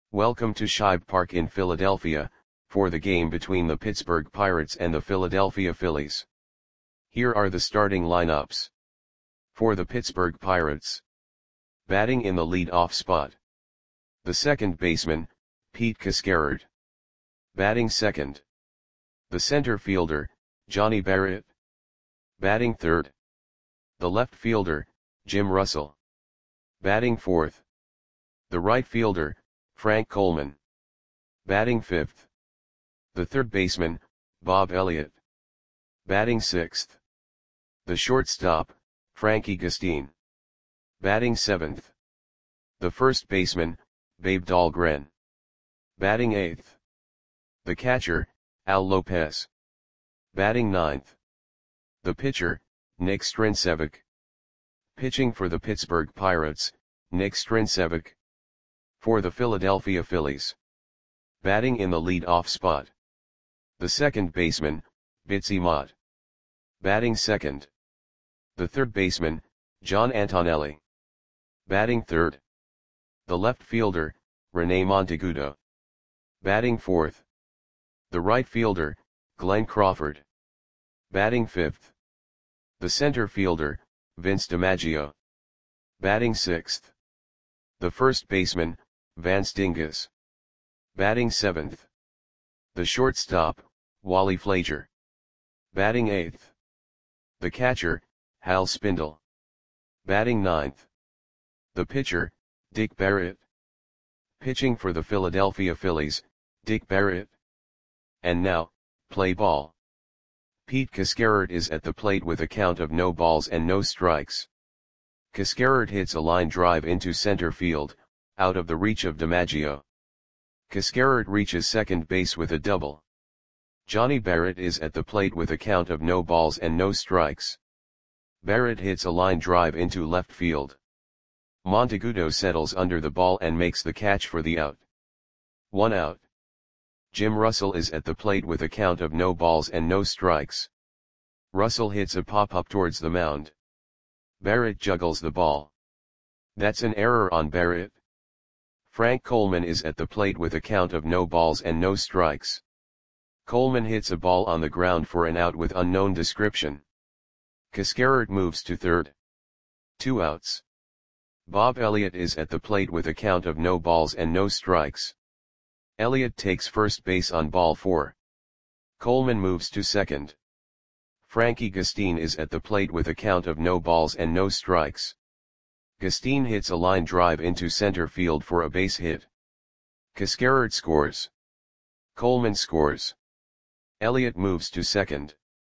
Welcome to Shibe Park in Philadelphia, for the game between the Pittsburgh Pirates and the Philadelphia Phillies. Here are the starting lineups. For the Pittsburgh Pirates. Batting in the lead-off spot. The second baseman, Pete Cascarard. Batting second. The center fielder, Johnny Barrett. Batting third. The left fielder, Jim Russell. Batting fourth. The right fielder, Frank Coleman. Batting fifth. The third baseman, Bob Elliott. Batting sixth. The shortstop, Frankie Gustin. Batting seventh. The first baseman, Babe Dahlgren. Batting eighth. The catcher, Al Lopez. Batting ninth. The pitcher, Nick Strincevic. Pitching for the Pittsburgh Pirates, Nick Strincevic. For the Philadelphia Phillies. Batting in the lead-off spot. The second baseman, Bitsy Mott. Batting second. The third baseman, John Antonelli. Batting third. The left fielder, Rene Monteagudo. Batting fourth. The right fielder, Glenn Crawford. Batting fifth. The center fielder, Vince DiMaggio. Batting sixth. The first baseman, Vance Dingus. Batting seventh. The shortstop, Wally Flager. Batting eighth. The catcher, Hal Spindle. Batting ninth. The pitcher, Dick Barrett. Pitching for the Philadelphia Phillies, Dick Barrett. And now, play ball. Pete Cascarard is at the plate with a count of no balls and no strikes. Cascarard hits a line drive into center field, out of the reach of DiMaggio. Cascarard reaches second base with a double. Johnny Barrett is at the plate with a count of no balls and no strikes. Barrett hits a line drive into left field. Monteagudo settles under the ball and makes the catch for the out. 1 out. Jim Russell is at the plate with a count of no balls and no strikes. Russell hits a pop-up towards the mound. Barrett juggles the ball. That's an error on Barrett. Frank Coleman is at the plate with a count of no balls and no strikes. Coleman hits a ball on the ground for an out with unknown description. Cascarard moves to third. 2 outs. Bob Elliott is at the plate with a count of no balls and no strikes. Elliott takes first base on ball 4. Coleman moves to second. Frankie Gustin is at the plate with a count of no balls and no strikes. Gustin hits a line drive into center field for a base hit. Cascarard scores. Coleman scores. Elliott moves to second.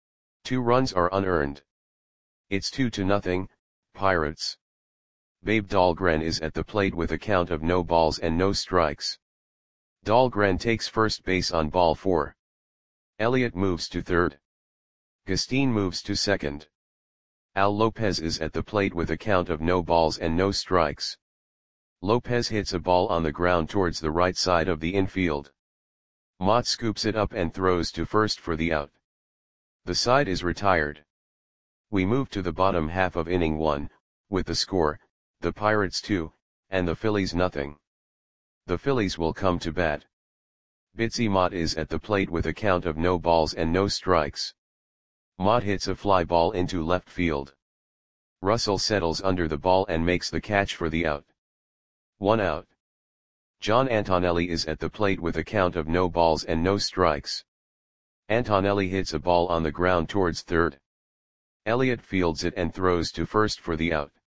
2 runs are unearned. It's 2-0, Pirates. Babe Dahlgren is at the plate with a count of no balls and no strikes. Dahlgren takes first base on ball 4. Elliott moves to third. Gustin moves to second. Al Lopez is at the plate with a count of no balls and no strikes. Lopez hits a ball on the ground towards the right side of the infield. Mott scoops it up and throws to first for the out. The side is retired. We move to the bottom half of inning 1, with the score, the Pirates 2, and the Phillies nothing. The Phillies will come to bat. Bitsy Mott is at the plate with a count of no balls and no strikes. Mott hits a fly ball into left field. Russell settles under the ball and makes the catch for the out. 1 out. John Antonelli is at the plate with a count of no balls and no strikes. Antonelli hits a ball on the ground towards third. Elliott fields it and throws to first for the out.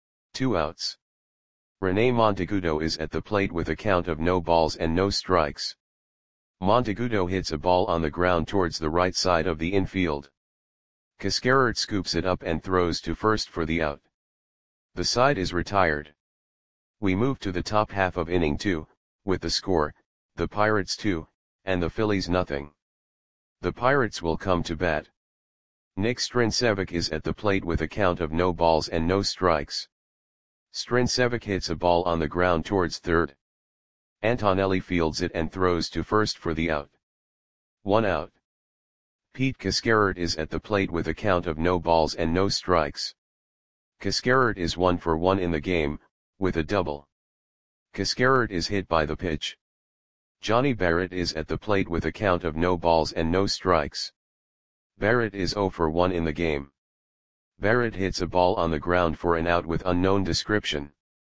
2 outs. Rene Monteagudo is at the plate with a count of no balls and no strikes. Monteagudo hits a ball on the ground towards the right side of the infield. Cascarard scoops it up and throws to first for the out. The side is retired. We move to the top half of inning 2, with the score, the Pirates 2, and the Phillies nothing. The Pirates will come to bat. Nick Strincevic is at the plate with a count of no balls and no strikes. Strincevic hits a ball on the ground towards third. Antonelli fields it and throws to first for the out. 1 out. Pete Cascarard is at the plate with a count of no balls and no strikes. Cascarard is 1 for 1 in the game, with a double. Cascarert is hit by the pitch. Johnny Barrett is at the plate with a count of no balls and no strikes. Barrett is 0 for 1 in the game. Barrett hits a ball on the ground for an out with unknown description.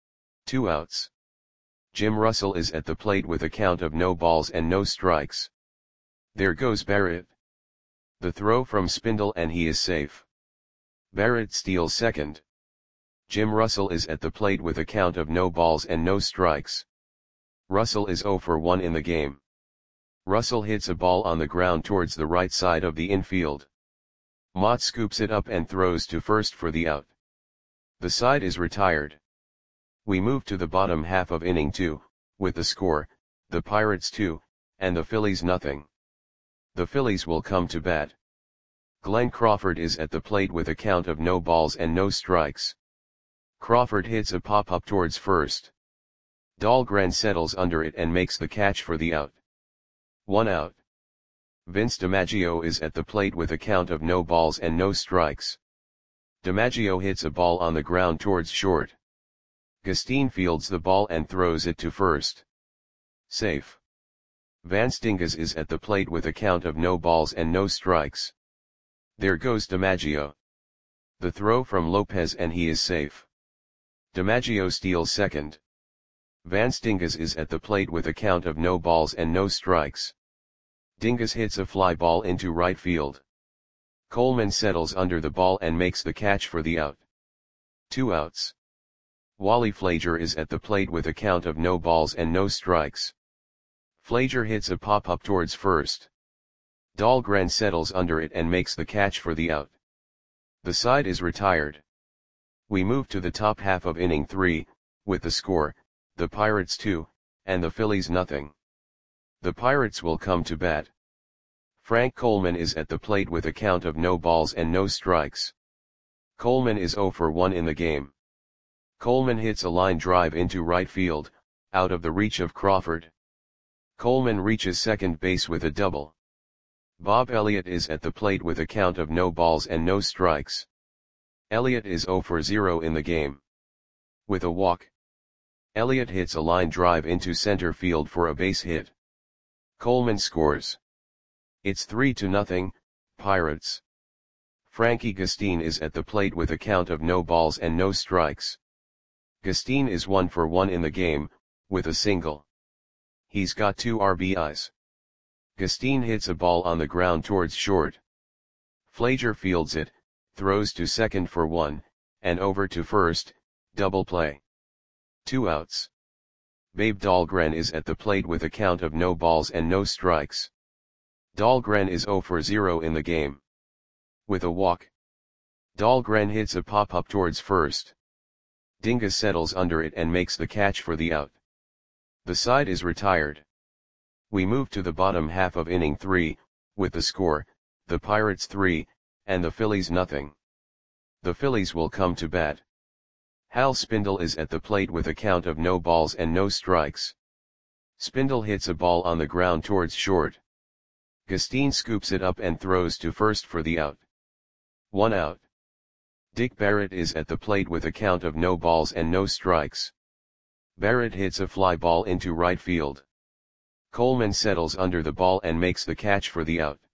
2 outs. Jim Russell is at the plate with a count of no balls and no strikes. There goes Barrett. The throw from Spindle and he is safe. Barrett steals second. Jim Russell is at the plate with a count of no balls and no strikes. Russell is 0 for 1 in the game. Russell hits a ball on the ground towards the right side of the infield. Mott scoops it up and throws to first for the out. The side is retired. We move to the bottom half of inning 2, with the score, the Pirates 2, and the Phillies nothing. The Phillies will come to bat. Glenn Crawford is at the plate with a count of no balls and no strikes. Crawford hits a pop-up towards first. Dahlgren settles under it and makes the catch for the out. 1 out. Vince DiMaggio is at the plate with a count of no balls and no strikes. DiMaggio hits a ball on the ground towards short. Gustine fields the ball and throws it to first. Safe. Vance Dingus is at the plate with a count of no balls and no strikes. There goes DiMaggio. The throw from Lopez and he is safe. DiMaggio steals second. Vance Dingus is at the plate with a count of no balls and no strikes. Dingus hits a fly ball into right field. Coleman settles under the ball and makes the catch for the out. 2 outs. Wally Flager is at the plate with a count of no balls and no strikes. Flager hits a pop-up towards first. Dahlgren settles under it and makes the catch for the out. The side is retired. We move to the top half of inning 3, with the score, the Pirates 2, and the Phillies nothing. The Pirates will come to bat. Frank Coleman is at the plate with a count of no balls and no strikes. Coleman is 0 for 1 in the game. Coleman hits a line drive into right field, out of the reach of Crawford. Coleman reaches second base with a double. Bob Elliott is at the plate with a count of no balls and no strikes. Elliott is 0 for 0 in the game. With a walk. Elliott hits a line drive into center field for a base hit. Coleman scores. It's 3-0, Pirates. Frankie Gustine is at the plate with a count of no balls and no strikes. Gustine is 1 for 1 in the game, with a single. He's got 2 RBIs. Gustine hits a ball on the ground towards short. Flager fields it, throws to second for 1, and over to first, double play. 2 outs. Babe Dahlgren is at the plate with a count of no balls and no strikes. Dahlgren is 0 for 0 in the game. With a walk. Dahlgren hits a pop-up towards first. Dingus settles under it and makes the catch for the out. The side is retired. We move to the bottom half of inning 3, with the score, the Pirates 3, and the Phillies nothing. The Phillies will come to bat. Hal Spindle is at the plate with a count of no balls and no strikes. Spindle hits a ball on the ground towards short. Gustine scoops it up and throws to first for the out. 1 out. Dick Barrett is at the plate with a count of no balls and no strikes. Barrett hits a fly ball into right field. Coleman settles under the ball and makes the catch for the out.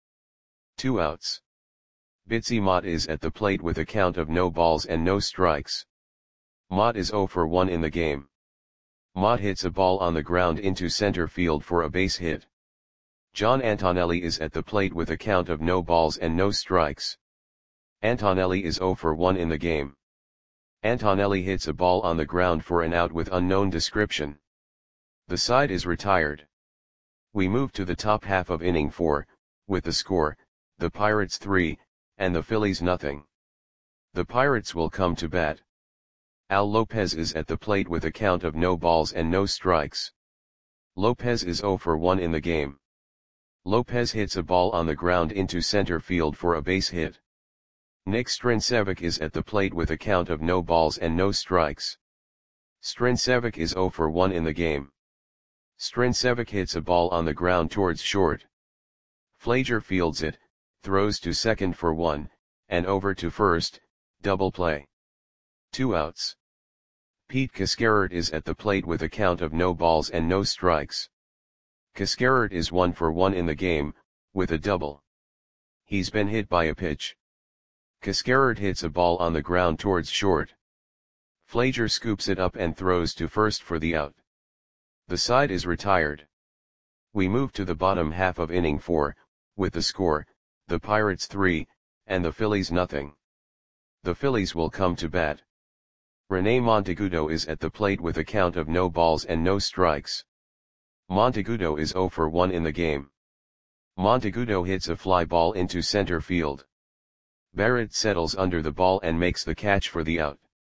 2 outs. Bitsy Mott is at the plate with a count of no balls and no strikes. Mott is 0 for 1 in the game. Mott hits a ball on the ground into center field for a base hit. John Antonelli is at the plate with a count of no balls and no strikes. Antonelli is 0 for 1 in the game. Antonelli hits a ball on the ground for an out with unknown description. The side is retired. We move to the top half of inning 4, with the score, the Pirates 3, and the Phillies nothing. The Pirates will come to bat. Al Lopez is at the plate with a count of no balls and no strikes. Lopez is 0 for 1 in the game. Lopez hits a ball on the ground into center field for a base hit. Nick Strincevic is at the plate with a count of no balls and no strikes. Strincevic is 0 for 1 in the game. Strincevic hits a ball on the ground towards short. Flager fields it, throws to second for 1, and over to first, double play. 2 outs. Pete Cascarert is at the plate with a count of no balls and no strikes. Cascarert is 1 for 1 in the game, with a double. He's been hit by a pitch. Cascarert hits a ball on the ground towards short. Flager scoops it up and throws to first for the out. The side is retired. We move to the bottom half of inning 4, with the score, the Pirates 3, and the Phillies nothing. The Phillies will come to bat. René Monteagudo is at the plate with a count of no balls and no strikes. Monteagudo is 0 for 1 in the game. Monteagudo hits a fly ball into center field. Barrett settles under the ball and makes the catch for the out.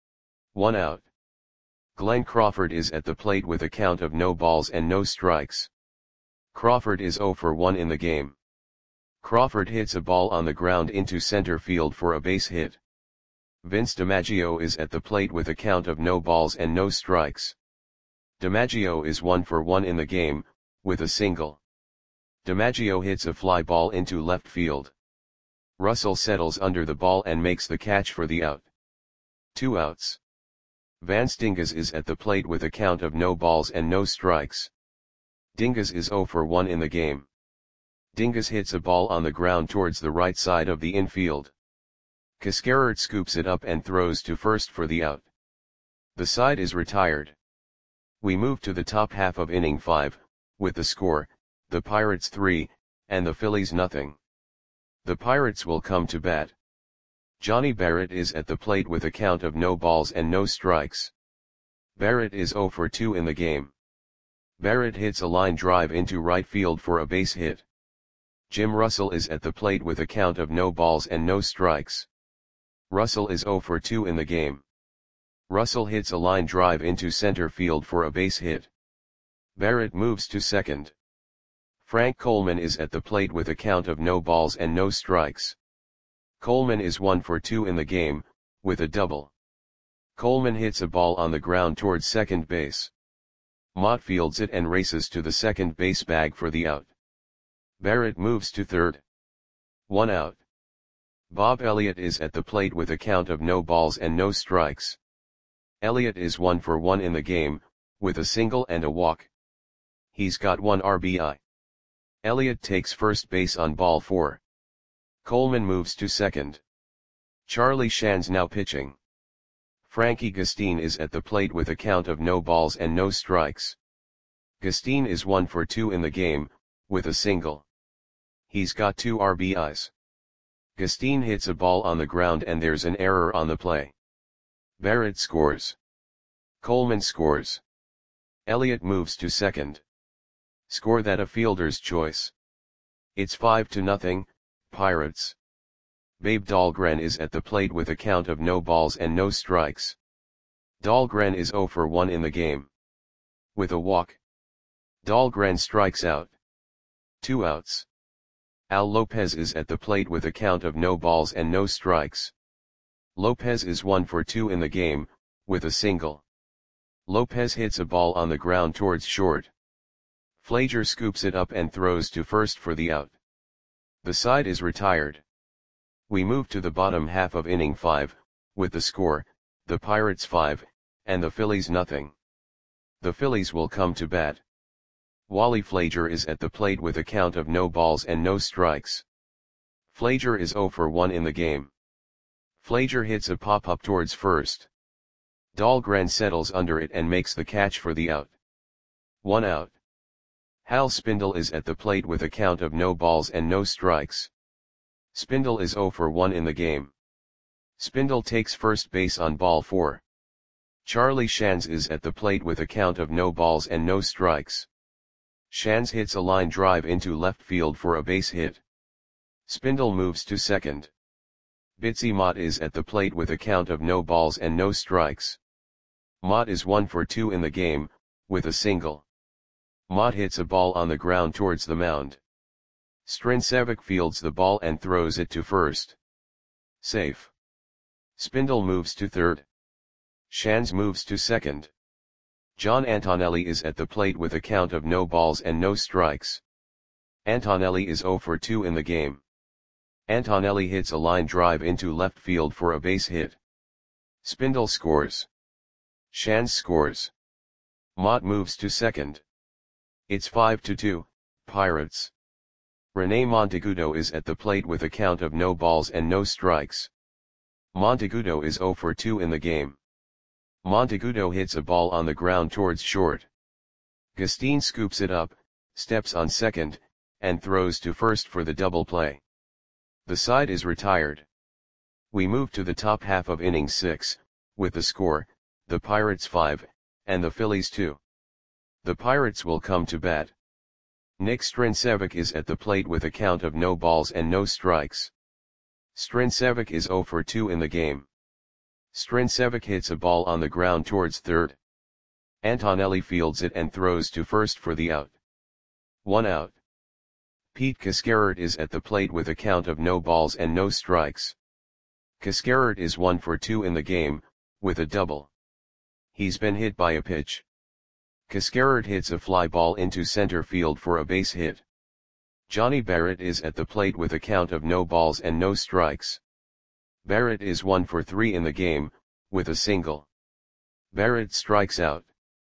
1 out. Glenn Crawford is at the plate with a count of no balls and no strikes. Crawford is 0 for 1 in the game. Crawford hits a ball on the ground into center field for a base hit. Vince DiMaggio is at the plate with a count of no balls and no strikes. DiMaggio is 1 for 1 in the game, with a single. DiMaggio hits a fly ball into left field. Russell settles under the ball and makes the catch for the out. 2 outs. Vance Dinges is at the plate with a count of no balls and no strikes. Dinges is 0 for 1 in the game. Dinges hits a ball on the ground towards the right side of the infield. Cascarert scoops it up and throws to first for the out. The side is retired. We move to the top half of inning 5, with the score, the Pirates 3, and the Phillies nothing. The Pirates will come to bat. Johnny Barrett is at the plate with a count of no balls and no strikes. Barrett is 0 for 2 in the game. Barrett hits a line drive into right field for a base hit. Jim Russell is at the plate with a count of no balls and no strikes. Russell is 0 for 2 in the game. Russell hits a line drive into center field for a base hit. Barrett moves to second. Frank Coleman is at the plate with a count of no balls and no strikes. Coleman is 1 for 2 in the game, with a double. Coleman hits a ball on the ground towards second base. Mott fields it and races to the second base bag for the out. Barrett moves to third. 1 out. Bob Elliott is at the plate with a count of no balls and no strikes. Elliott is 1 for 1 in the game, with a single and a walk. He's got 1 RBI. Elliott takes first base on ball 4. Coleman moves to second. Charlie Shands now pitching. Frankie Gustin is at the plate with a count of no balls and no strikes. Gustin is 1 for 2 in the game, with a single. He's got 2 RBIs. Gustin hits a ball on the ground and there's an error on the play. Barrett scores. Coleman scores. Elliott moves to second. Score that a fielder's choice. It's 5-0, Pirates. Babe Dahlgren is at the plate with a count of no balls and no strikes. Dahlgren is 0 for 1 in the game. With a walk. Dahlgren strikes out. 2 outs. Al Lopez is at the plate with a count of no balls and no strikes. Lopez is 1 for 2 in the game, with a single. Lopez hits a ball on the ground towards short. Flager scoops it up and throws to first for the out. The side is retired. We move to the bottom half of inning 5, with the score, the Pirates 5, and the Phillies nothing. The Phillies will come to bat. Wally Flager is at the plate with a count of no balls and no strikes. Flager is 0 for 1 in the game. Flager hits a pop-up towards first. Dahlgren settles under it and makes the catch for the out. 1 out. Hal Spindle is at the plate with a count of no balls and no strikes. Spindle is 0 for 1 in the game. Spindle takes first base on ball 4. Charlie Shands is at the plate with a count of no balls and no strikes. Shands hits a line drive into left field for a base hit. Spindle moves to second. Bitsy Mott is at the plate with a count of no balls and no strikes. Mott is 1 for 2 in the game, with a single. Mott hits a ball on the ground towards the mound. Strincevic fields the ball and throws it to first. Safe. Spindle moves to third. Shands moves to second. John Antonelli is at the plate with a count of no balls and no strikes. Antonelli is 0 for 2 in the game. Antonelli hits a line drive into left field for a base hit. Spindle scores. Shands scores. Mott moves to second. It's 5-2, Pirates. Rene Monteagudo is at the plate with a count of no balls and no strikes. Monteagudo is 0 for 2 in the game. Monteagudo hits a ball on the ground towards short. Gustin scoops it up, steps on second, and throws to first for the double play. The side is retired. We move to the top half of inning 6, with the score, the Pirates 5, and the Phillies 2. The Pirates will come to bat. Nick Strincevic is at the plate with a count of no balls and no strikes. Strincevic is 0 for 2 in the game. Strincevic hits a ball on the ground towards third. Antonelli fields it and throws to first for the out. 1 out. Pete Cascarert is at the plate with a count of no balls and no strikes. Cascarert is 1 for 2 in the game, with a double. He's been hit by a pitch. Cascarert hits a fly ball into center field for a base hit. Johnny Barrett is at the plate with a count of no balls and no strikes. Barrett is 1 for 3 in the game, with a single. Barrett strikes out.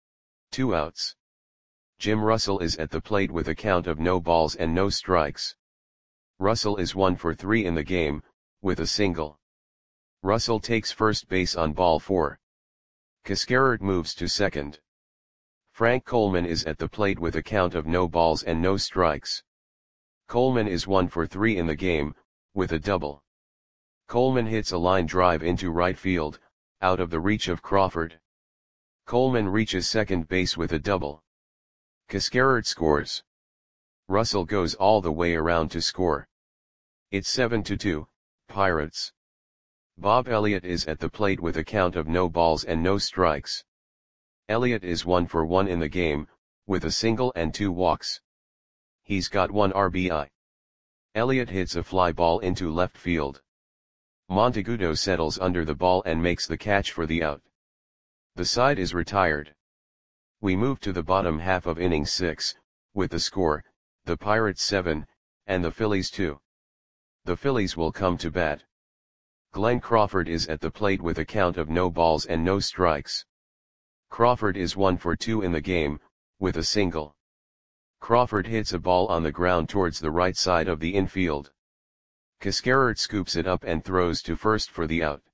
2 outs. Jim Russell is at the plate with a count of no balls and no strikes. Russell is 1 for 3 in the game, with a single. Russell takes first base on ball 4. Cascarert moves to second. Frank Coleman is at the plate with a count of no balls and no strikes. Coleman is 1 for 3 in the game, with a double. Coleman hits a line drive into right field, out of the reach of Crawford. Coleman reaches second base with a double. Cascarert scores. Russell goes all the way around to score. It's 7-2, Pirates. Bob Elliott is at the plate with a count of no balls and no strikes. Elliott is 1 for 1 in the game, with a single and 2 walks. He's got 1 RBI. Elliott hits a fly ball into left field. Monteagudo settles under the ball and makes the catch for the out. The side is retired. We move to the bottom half of inning 6, with the score, the Pirates 7, and the Phillies 2. The Phillies will come to bat. Glenn Crawford is at the plate with a count of no balls and no strikes. Crawford is 1 for 2 in the game, with a single. Crawford hits a ball on the ground towards the right side of the infield. Cascarert scoops it up and throws to first for the out.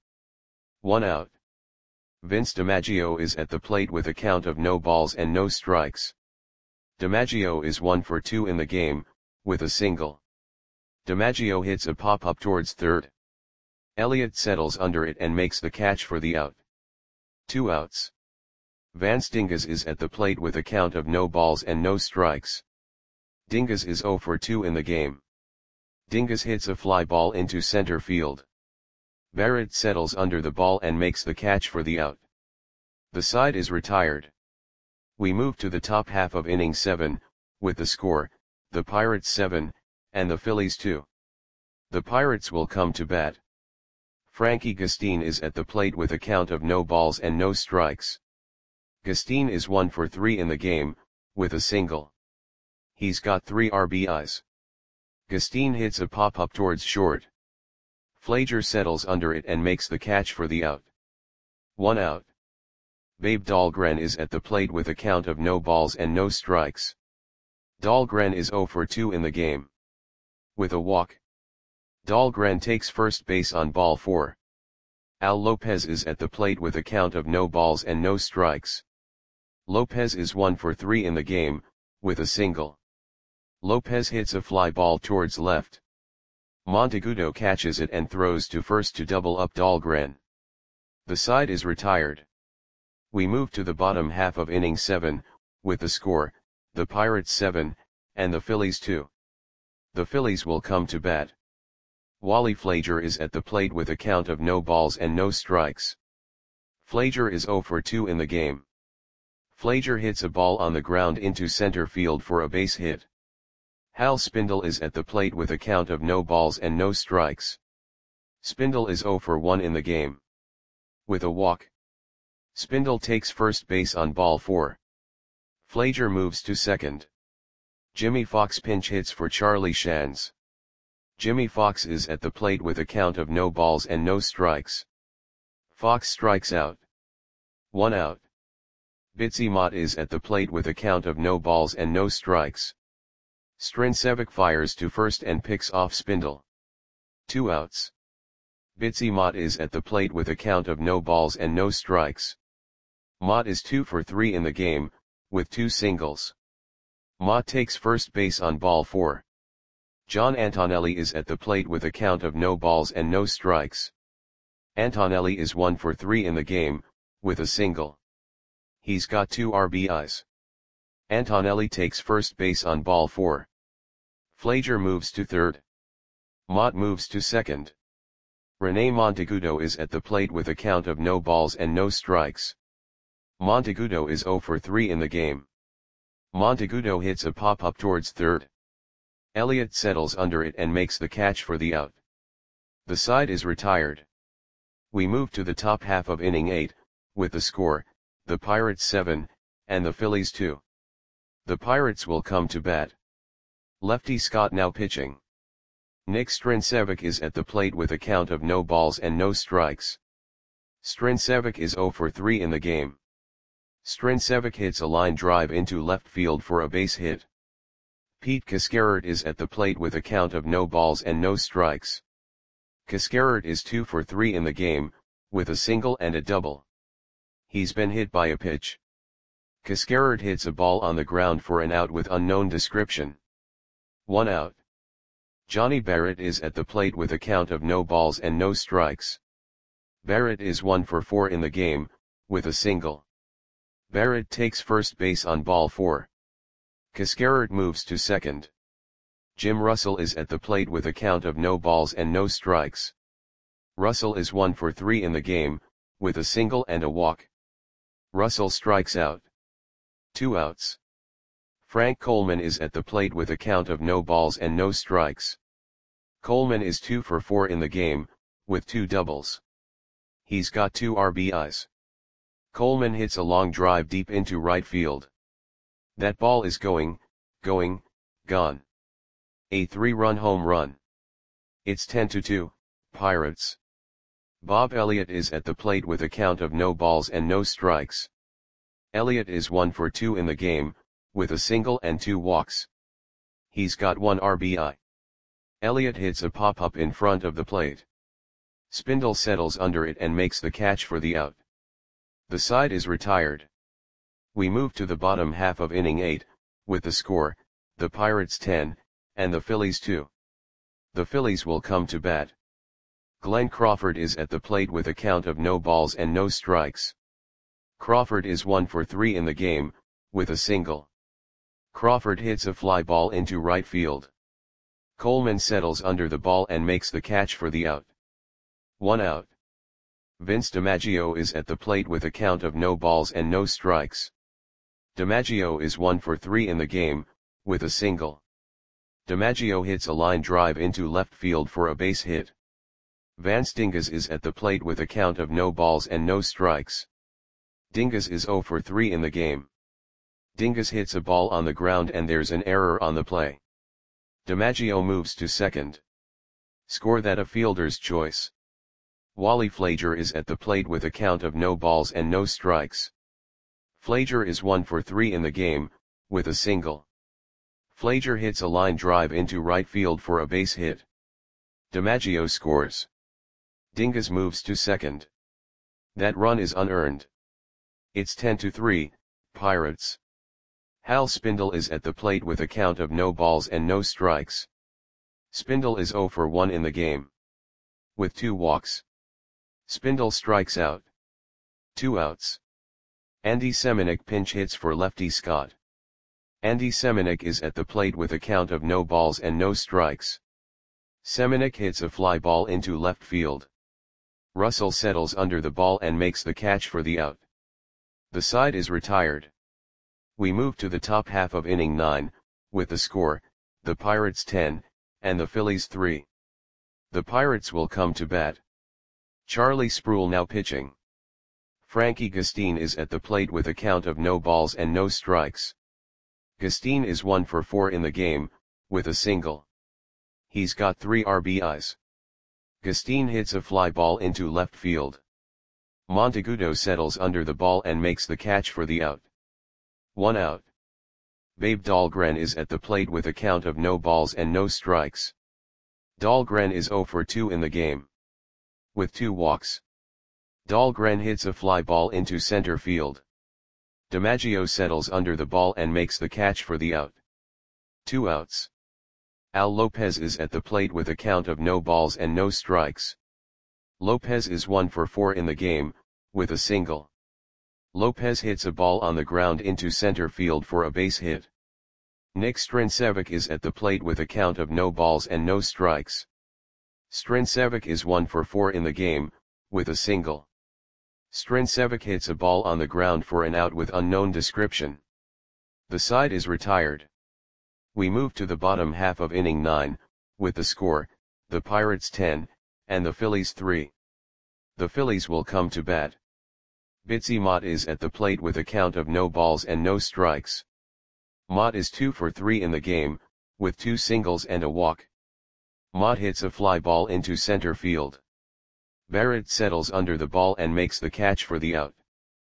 1 out. Vince DiMaggio is at the plate with a count of no balls and no strikes. DiMaggio is 1 for 2 in the game, with a single. DiMaggio hits a pop-up towards third. Elliott settles under it and makes the catch for the out. 2 outs. Vance Dingus is at the plate with a count of no balls and no strikes. Dingus is 0 for 2 in the game. Dingus hits a fly ball into center field. Barrett settles under the ball and makes the catch for the out. The side is retired. We move to the top half of inning 7, with the score, the Pirates 7, and the Phillies 2. The Pirates will come to bat. Frankie Gustin is at the plate with a count of no balls and no strikes. Gustin is 1 for 3 in the game, with a single. He's got 3 RBIs. Gustin hits a pop-up towards short. Flager settles under it and makes the catch for the out. 1 out. Babe Dahlgren is at the plate with a count of no balls and no strikes. Dahlgren is 0 for 2 in the game. With a walk. Dahlgren takes first base on ball 4. Al Lopez is at the plate with a count of no balls and no strikes. Lopez is 1 for 3 in the game, with a single. Lopez hits a fly ball towards left. Monteagudo catches it and throws to first to double up Dahlgren. The side is retired. We move to the bottom half of inning 7, with the score, the Pirates 7, and the Phillies 2. The Phillies will come to bat. Wally Flager is at the plate with a count of no balls and no strikes. Flager is 0 for 2 in the game. Flager hits a ball on the ground into center field for a base hit. Hal Spindle is at the plate with a count of no balls and no strikes. Spindle is 0 for 1 in the game. With a walk. Spindle takes first base on ball 4. Flager moves to second. Jimmy Fox pinch hits for Charlie Shands. Jimmy Fox is at the plate with a count of no balls and no strikes. Fox strikes out. 1 out. Bitsy Mott is at the plate with a count of no balls and no strikes. Strincevic fires to first and picks off Spindle. 2 outs. Bitsy Mott is at the plate with a count of no balls and no strikes. Mott is 2 for 3 in the game, with 2 singles. Mott takes first base on ball 4. John Antonelli is at the plate with a count of no balls and no strikes. Antonelli is 1 for 3 in the game, with a single. He's got 2 RBIs. Antonelli takes first base on ball 4. Flager moves to third. Mott moves to second. Rene Monteagudo is at the plate with a count of no balls and no strikes. Monteagudo is 0 for 3 in the game. Monteagudo hits a pop-up towards third. Elliott settles under it and makes the catch for the out. The side is retired. We move to the top half of inning 8, with the score, the Pirates 7, and the Phillies 2. The Pirates will come to bat. Lefty Scott now pitching. Nick Strincevic is at the plate with a count of no balls and no strikes. Strincevic is 0 for 3 in the game. Strincevic hits a line drive into left field for a base hit. Pete Cascarert is at the plate with a count of no balls and no strikes. Cascarert is 2 for 3 in the game, with a single and a double. He's been hit by a pitch. Cascarert hits a ball on the ground for an out with unknown description. 1 out. Johnny Barrett is at the plate with a count of no balls and no strikes. Barrett is 1 for 4 in the game, with a single. Barrett takes first base on ball 4. Cascarert moves to second. Jim Russell is at the plate with a count of no balls and no strikes. Russell is 1 for 3 in the game, with a single and a walk. Russell strikes out. 2 outs. Frank Coleman is at the plate with a count of no balls and no strikes. Coleman is 2 for 4 in the game, with 2 doubles. He's got 2 RBIs. Coleman hits a long drive deep into right field. That ball is gone. A 3-run home run. It's 10-2, Pirates. Bob Elliott is at the plate with a count of no balls and no strikes. Elliott is 1 for 2 in the game, with a single and 2 walks. He's got 1 RBI. Elliott hits a pop-up in front of the plate. Spindle settles under it and makes the catch for the out. The side is retired. We move to the bottom half of inning 8, with the score, the Pirates 10, and the Phillies 2. The Phillies will come to bat. Glenn Crawford is at the plate with a count of no balls and no strikes. Crawford is 1 for 3 in the game, with a single. Crawford hits a fly ball into right field. Coleman settles under the ball and makes the catch for the out. 1 out. Vince DiMaggio is at the plate with a count of no balls and no strikes. DiMaggio is 1 for 3 in the game, with a single. DiMaggio hits a line drive into left field for a base hit. Vance Dingus is at the plate with a count of no balls and no strikes. Dingus is 0 for 3 in the game. Dingus hits a ball on the ground and there's an error on the play. DiMaggio moves to second. Score that a fielder's choice. Wally Flager is at the plate with a count of no balls and no strikes. Flager is 1 for 3 in the game, with a single. Flager hits a line drive into right field for a base hit. DiMaggio scores. Dingus moves to second. That run is unearned. It's 10-3, Pirates. Hal Spindle is at the plate with a count of no balls and no strikes. Spindle is 0 for 1 in the game. With 2 walks. Spindle strikes out. 2 outs. Andy Semenuk pinch hits for lefty Scott. Andy Semenuk is at the plate with a count of no balls and no strikes. Semenuk hits a fly ball into left field. Russell settles under the ball and makes the catch for the out. The side is retired. We move to the top half of inning 9, with the score, the Pirates 10, and the Phillies 3. The Pirates will come to bat. Charlie Sproul now pitching. Frankie Gustine is at the plate with a count of no balls and no strikes. Gustine is 1 for 4 in the game, with a single. He's got 3 RBIs. Gustine hits a fly ball into left field. Monteagudo settles under the ball and makes the catch for the out. 1 out. Babe Dahlgren is at the plate with a count of no balls and no strikes. Dahlgren is 0 for 2 in the game. With 2 walks. Dahlgren hits a fly ball into center field. DiMaggio settles under the ball and makes the catch for the out. 2 outs. Al Lopez is at the plate with a count of no balls and no strikes. Lopez is 1 for 4 in the game, with a single. Lopez hits a ball on the ground into center field for a base hit. Nick Strincevic is at the plate with a count of no balls and no strikes. Strincevic is 1 for 4 in the game, with a single. Strincevic hits a ball on the ground for an out with unknown description. The side is retired. We move to the bottom half of inning 9, with the score, the Pirates 10, and the Phillies 3. The Phillies will come to bat. Bitsy Mott is at the plate with a count of no balls and no strikes. Mott is 2 for 3 in the game, with 2 singles and a walk. Mott hits a fly ball into center field. Barrett settles under the ball and makes the catch for the out.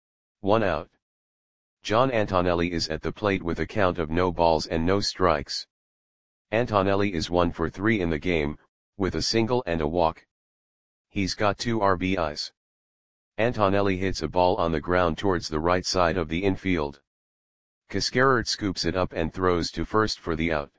1 out. John Antonelli is at the plate with a count of no balls and no strikes. Antonelli is 1 for 3 in the game, with a single and a walk. He's got 2 RBIs. Antonelli hits a ball on the ground towards the right side of the infield. Cascarert scoops it up and throws to first for the out.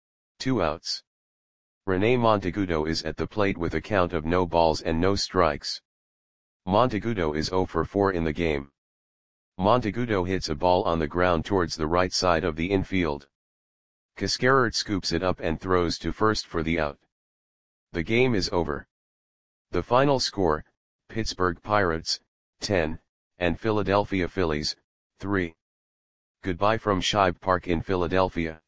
2 outs. Rene Monteagudo is at the plate with a count of no balls and no strikes. Monteagudo is 0 for 4 in the game. Monteagudo hits a ball on the ground towards the right side of the infield. Cascarert scoops it up and throws to first for the out. The game is over. The final score, Pittsburgh Pirates, 10, and Philadelphia Phillies, 3. Goodbye from Shibe Park in Philadelphia.